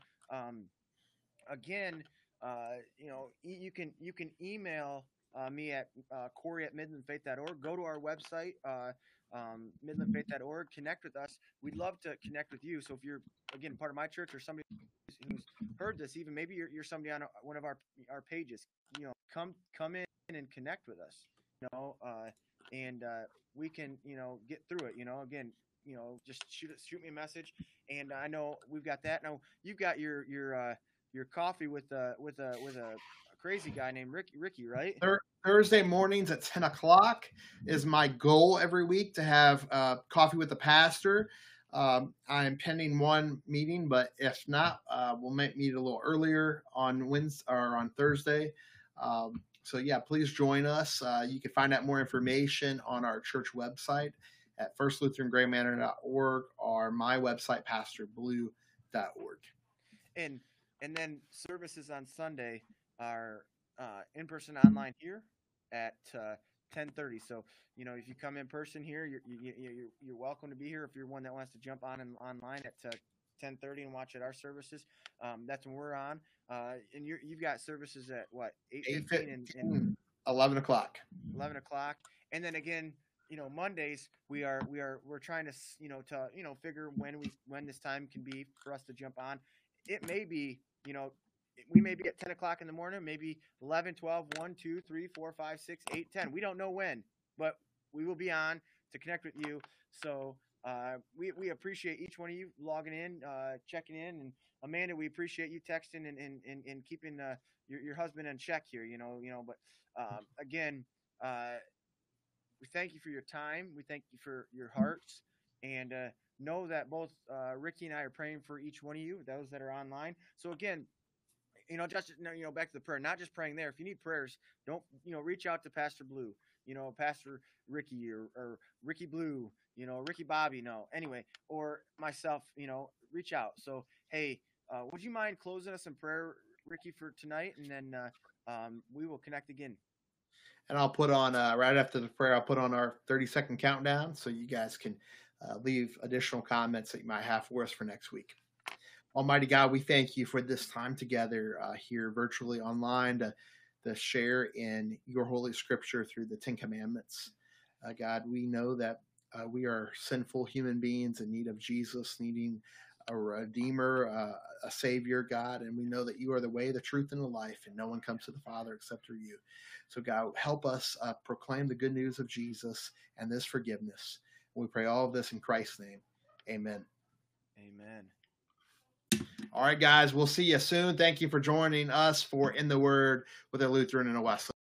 again, you know, you can email me at Corey@midlandfaith.org. Go to our website, midlandfaith.org. Connect with us. We'd love to connect with you. So if you're, again, part of my church or somebody who's heard this, even maybe you're somebody on one of our pages, you know, come in and connect with us, you know, and we can, you know, get through it. You know, again, you know, just shoot me a message, and I know we've got that. Now you've got your coffee with a crazy guy named Ricky, right? Thursday mornings at 10 o'clock is my goal every week to have coffee with the pastor. I'm pending one meeting, but if not, we'll meet a little earlier on Wednesday or on Thursday. So yeah, please join us. You can find out more information on our church website at firstlutherangraymanor.org or my website, pastorblue.org. And then services on Sunday are in person, online here at 10:30. So, you know, if you come in person here, you're welcome to be here. If you're one that wants to jump on and online at 10:30 and watch at our services, that's when we're on. And you've got services at what, 8:15 and 11 o'clock. 11 o'clock, and then again, you know, Mondays we're trying to figure when this time can be for us to jump on. It may be, you know, we may be at 10 o'clock in the morning, maybe 11, 12, 1, 2, 3, 4, 5, 6, 8, 10. We don't know when, but we will be on to connect with you. So we appreciate each one of you logging in, checking in. And Amanda, we appreciate you texting and keeping your husband in check here, you know, but again, we thank you for your time. We thank you for your hearts, and know that both Ricky and I are praying for each one of you, those that are online. So again, you know, just, you know, back to the prayer, not just praying there. If you need prayers, don't, you know, reach out to Pastor Blue, you know, Pastor Ricky or Ricky Blue, you know, Ricky Bobby, anyway, or myself, you know, reach out. So, hey, would you mind closing us in prayer, Ricky, for tonight? And then we will connect again. And I'll put on, right after the prayer, I'll put on our 30-second countdown so you guys can leave additional comments that you might have for us for next week. Almighty God, we thank you for this time together here virtually online to share in your Holy Scripture through the Ten Commandments. God, we know that we are sinful human beings in need of Jesus, needing a Redeemer, a Savior, God, and we know that you are the way, the truth, and the life, and no one comes to the Father except through you. So God, help us proclaim the good news of Jesus and this forgiveness. We pray all of this in Christ's name. Amen. Amen. All right, guys, we'll see you soon. Thank you for joining us for In the Word with a Lutheran and a Wesleyan.